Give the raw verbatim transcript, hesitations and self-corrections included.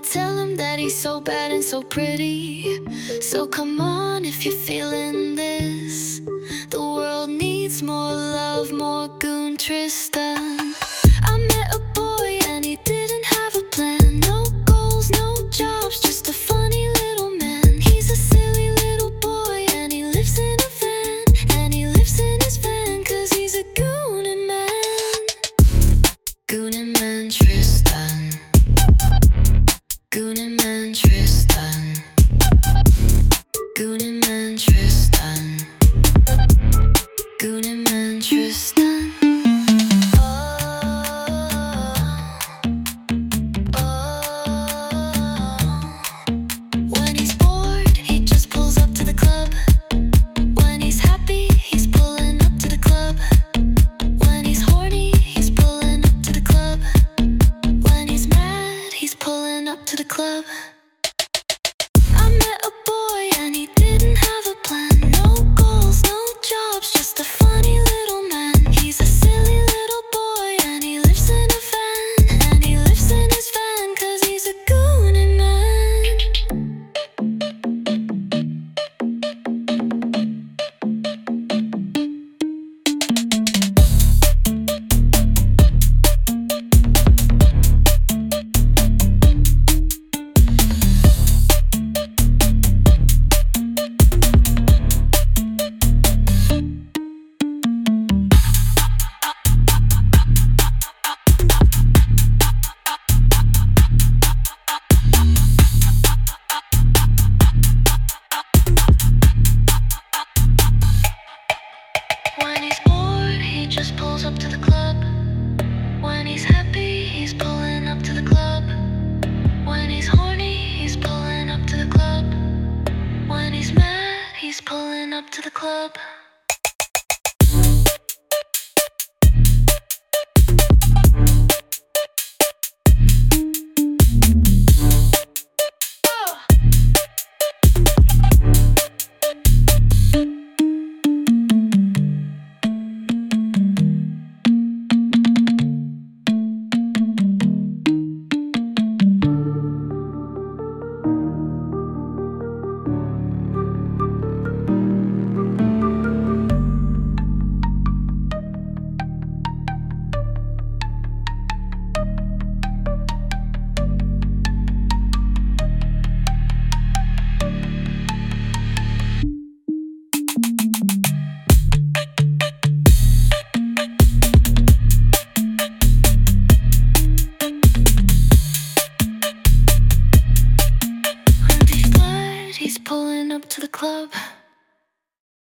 tell him that he's so bad and so pretty. So come on if you're feeling this. The world needs more love, more Goon Tristan. I met a boy and he didn't have a plan. No goals, no jobs, just a funny little man. He's a silly little boy and he lives in a van. And he lives in his van cause he's a Goonin' man. Goonin' man Tristan. Goonin' man Tristan. Goonin' man Tristan. Goonin' man Tristan. Oh, oh. When he's bored, he just pulls up to the club. When he's happy, he's pulling up to the club. When he's horny, he's pulling up to the club. When he's mad, he's pulling up to the club. I met a boy and he didn't have a plan. No goals, no jobs, just a funny little man. He's a silly little boy and he lives in a van. And he lives in his van cause he's a Goonin' man. When he's bored, he just pulls up to the club. When he's happy, he's pulling up to the club. When he's horny, he's pulling up to the club. When he's mad, he's pulling up to the club. When he's glad, he's pulling up to the club.